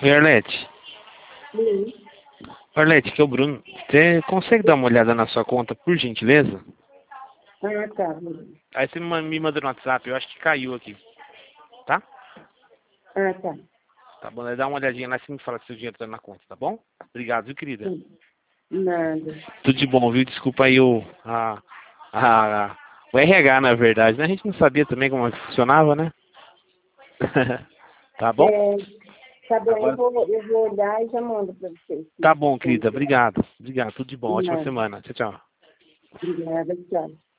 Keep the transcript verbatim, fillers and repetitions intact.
Oi, Arlete. Sim. Arlete, que é o Bruno. Você consegue dar uma olhada na sua conta, por gentileza? Ah, tá. Aí você me ma- me manda no WhatsApp, eu acho que caiu aqui. Tá? Ah, tá. Tá bom, aí dá uma olhadinha lá e você me fala se seu dinheiro tá na conta, tá bom? Obrigado, viu, querida? Sim. Nada. Tudo de bom, viu? Desculpa aí o... A, a, a- o R H, na verdade, né? A gente não sabia também como é que funcionava, né? Tá bom? É, tá bom, eu Agora... vou, eu vou olhar e já mando pra vocês. Tá Sim. bom, Sim. querida. Obrigado. Obrigado. Tudo de bom. Ótima Nada. semana. Tchau, tchau. Obrigada, tchau.